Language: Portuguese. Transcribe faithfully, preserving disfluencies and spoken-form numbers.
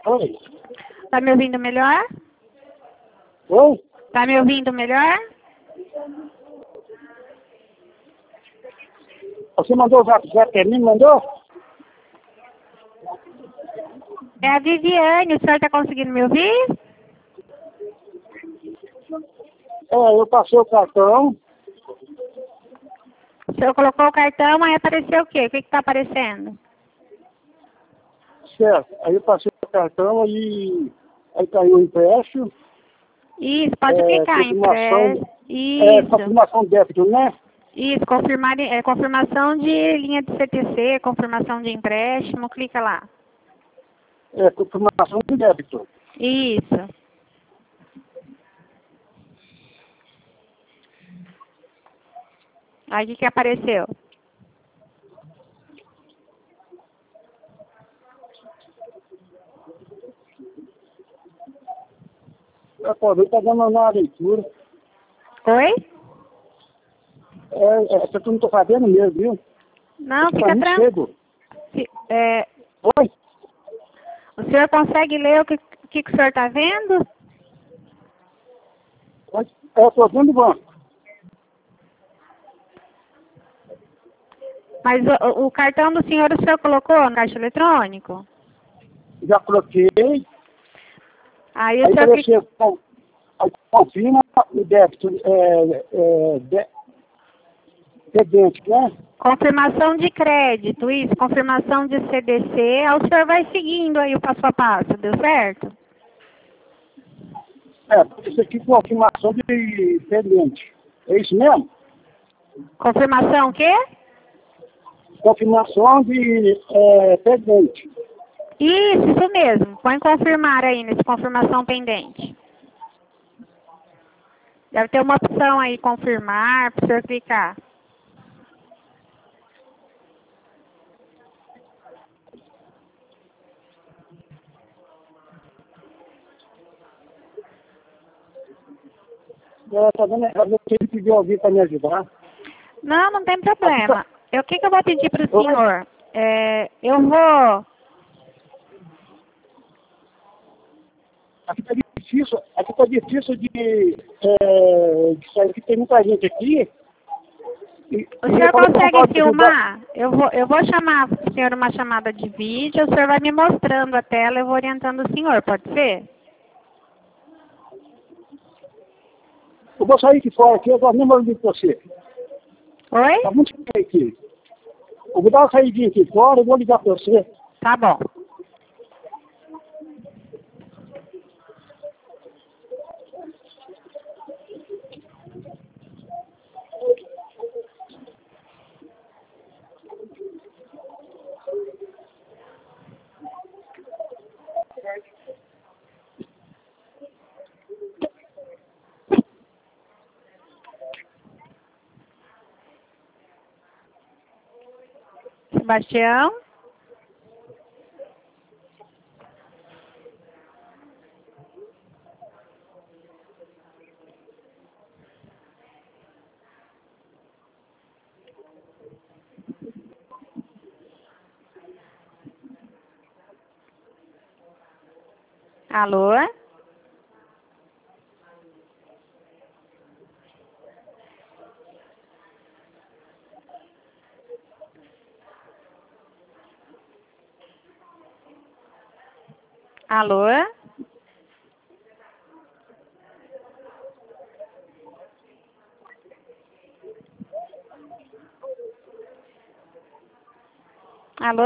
Oi. Tá me ouvindo melhor? Oi? Tá me ouvindo melhor? Você mandou o zap zap pra mim, mandou? É a Viviane, o senhor tá conseguindo me ouvir? É, eu passei o cartão. O senhor colocou o cartão, aí apareceu o quê? O que que tá aparecendo? Certo. Aí eu passei o cartão, aí, aí caiu o empréstimo. Isso, pode É, clicar em confirmação, pré. é, Isso, confirmação de débito, né? isso, confirmar, é, confirmação de linha de C T C, confirmação de empréstimo, clica lá. É, confirmação de débito. Isso. Aí o que que apareceu? Eu acabei tá dando uma leitura. Oi? É, é, eu não estou sabendo mesmo, viu? Não, Tá fica muito tranquilo. cedo. É, Oi? o senhor consegue ler o que, que, que o senhor está vendo? Oi? É, eu estou vendo o banco. Mas o, o cartão do senhor o senhor colocou no caixa eletrônico? Já coloquei. Aí o Aí senhor clica- apareceu, com- aí confirma o débito, é, é, de, debente, né? confirmação de crédito, isso, confirmação de C D C, aí o senhor vai seguindo aí o passo a passo, deu certo? É, isso aqui confirmação de pendente. É isso mesmo? Confirmação o quê? Confirmação de é, pendente. Isso, isso mesmo. Põe confirmar aí nesse confirmação pendente. Deve ter uma opção aí, confirmar, para o senhor clicar. É, tá vendo? Eu tive que pedir alguém para me ajudar. Não, não tem Aqui problema. tá, Eu- O que, que eu vou pedir para o Oi? senhor? É, eu vou... aqui tá difícil, aqui tá difícil de, é, de sair, que tem muita gente aqui. E, O e senhor como é que eu não consegue posso ajudar? filmar? Eu vou, eu vou chamar o senhor uma chamada de vídeo, o senhor vai me mostrando a tela, eu vou orientando o senhor, pode ser? Eu vou sair aqui fora aqui, eu vou mesmo ligar para você. Oi? Tá muito cheio aqui. Eu vou dar uma saidinha aqui fora, eu vou ligar para você. Tá bom. Sebastião? Alô? Alô? Alô?